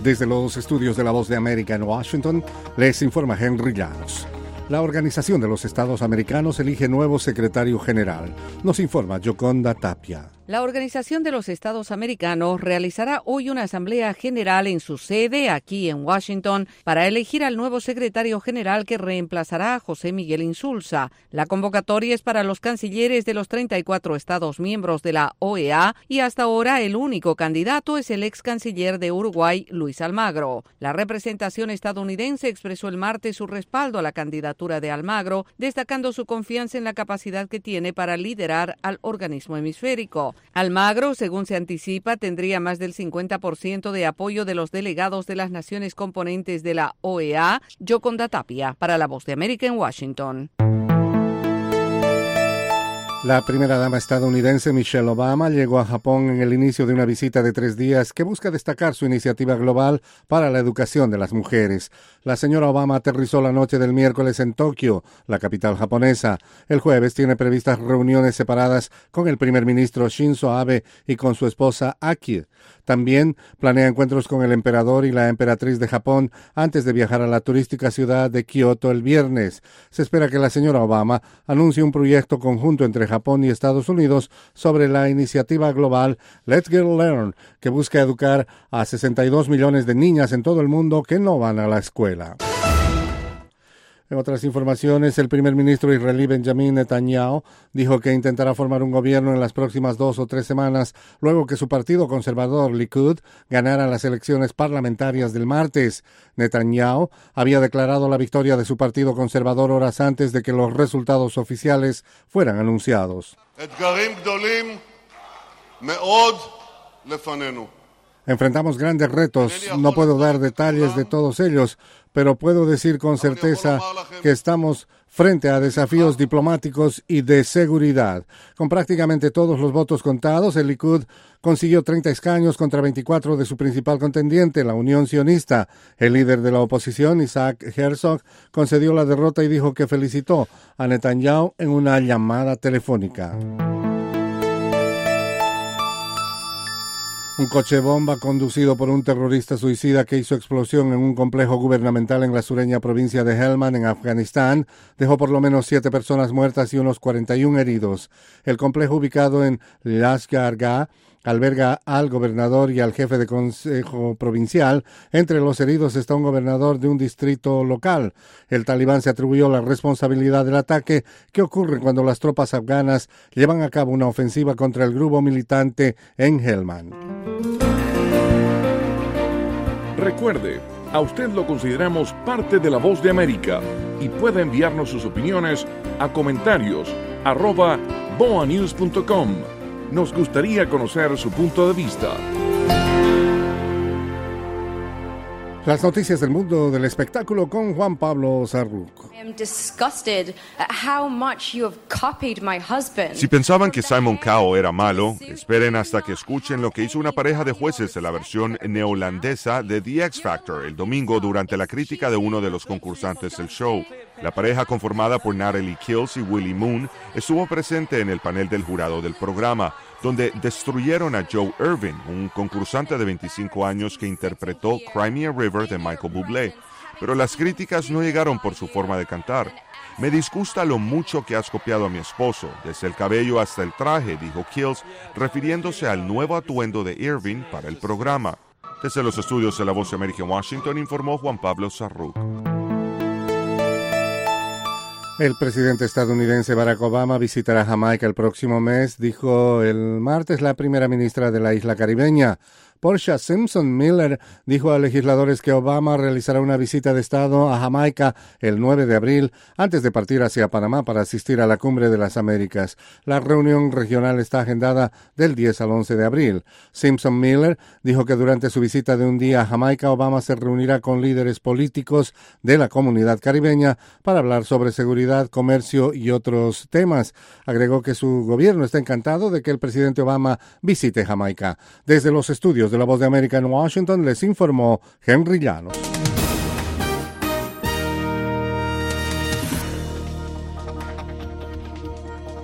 Desde los estudios de La Voz de América en Washington, les informa Henry Llanos. La Organización de los Estados Americanos elige nuevo secretario general. Nos informa Yoconda Tapia. La Organización de los Estados Americanos realizará hoy una asamblea general en su sede, aquí en Washington, para elegir al nuevo secretario general que reemplazará a José Miguel Insulza. La convocatoria es para los cancilleres de los 34 estados miembros de la OEA y hasta ahora el único candidato es el ex canciller de Uruguay, Luis Almagro. La representación estadounidense expresó el martes su respaldo a la candidatura de Almagro, destacando su confianza en la capacidad que tiene para liderar al organismo hemisférico. Almagro, según se anticipa, tendría más del 50% de apoyo de los delegados de las naciones componentes de la OEA. Yoconda Tapia, para La Voz de América en Washington. La primera dama estadounidense Michelle Obama llegó a Japón en el inicio de una visita de 3 días que busca destacar su iniciativa global para la educación de las mujeres. La señora Obama aterrizó la noche del miércoles en Tokio, la capital japonesa. El jueves tiene previstas reuniones separadas con el primer ministro Shinzo Abe y con su esposa Aki. También planea encuentros con el emperador y la emperatriz de Japón antes de viajar a la turística ciudad de Kioto el viernes. Se espera que la señora Obama anuncie un proyecto conjunto entre Japón y Estados Unidos sobre la iniciativa global Let's Get Learn, que busca educar a 62 millones de niñas en todo el mundo que no van a la escuela. En otras informaciones, el primer ministro israelí Benjamin Netanyahu dijo que intentará formar un gobierno en las próximas 2 o 3 semanas, luego que su partido conservador, Likud, ganara las elecciones parlamentarias del martes. Netanyahu había declarado la victoria de su partido conservador horas antes de que los resultados oficiales fueran anunciados. Enfrentamos grandes retos, no puedo dar detalles de todos ellos, pero puedo decir con certeza que estamos frente a desafíos diplomáticos y de seguridad. Con prácticamente todos los votos contados, el Likud consiguió 30 escaños contra 24 de su principal contendiente, la Unión Sionista. El líder de la oposición, Isaac Herzog, concedió la derrota y dijo que felicitó a Netanyahu en una llamada telefónica. Un coche bomba conducido por un terrorista suicida que hizo explosión en un complejo gubernamental en la sureña provincia de Helmand, en Afganistán, dejó por lo menos 7 personas muertas y unos 41 heridos. El complejo, ubicado en Lashkar Gah, alberga al gobernador y al jefe de consejo provincial. Entre los heridos está un gobernador de un distrito local. El talibán se atribuyó la responsabilidad del ataque, que ocurre cuando las tropas afganas llevan a cabo una ofensiva contra el grupo militante en Helmand. Recuerde, a usted lo consideramos parte de La Voz de América y puede enviarnos sus opiniones a comentarios@boanews.com. Nos gustaría conocer su punto de vista. Las noticias del mundo del espectáculo con Juan Pablo Sarruco. Si pensaban que Simon Cowell era malo, esperen hasta que escuchen lo que hizo una pareja de jueces de la versión neozelandesa de The X Factor el domingo durante la crítica de uno de los concursantes del show. La pareja, conformada por Natalie Kills y Willie Moon, estuvo presente en el panel del jurado del programa, donde destruyeron a Joe Irvin, un concursante de 25 años que interpretó Cry Me a River de Michael Bublé. Pero las críticas no llegaron por su forma de cantar. Me disgusta lo mucho que has copiado a mi esposo, desde el cabello hasta el traje, dijo Kills, refiriéndose al nuevo atuendo de Irvin para el programa. Desde los estudios de La Voz de América en Washington, informó Juan Pablo Sarruc. El presidente estadounidense Barack Obama visitará Jamaica el próximo mes, dijo el martes la primera ministra de la isla caribeña. Portia Simpson Miller dijo a legisladores que Obama realizará una visita de Estado a Jamaica el 9 de abril antes de partir hacia Panamá para asistir a la Cumbre de las Américas. La reunión regional está agendada del 10 al 11 de abril. Simpson Miller dijo que durante su visita de un día a Jamaica, Obama se reunirá con líderes políticos de la comunidad caribeña para hablar sobre seguridad, comercio y otros temas. Agregó que su gobierno está encantado de que el presidente Obama visite Jamaica. Desde los estudios de La Voz de América en Washington les informó Henry Llanos.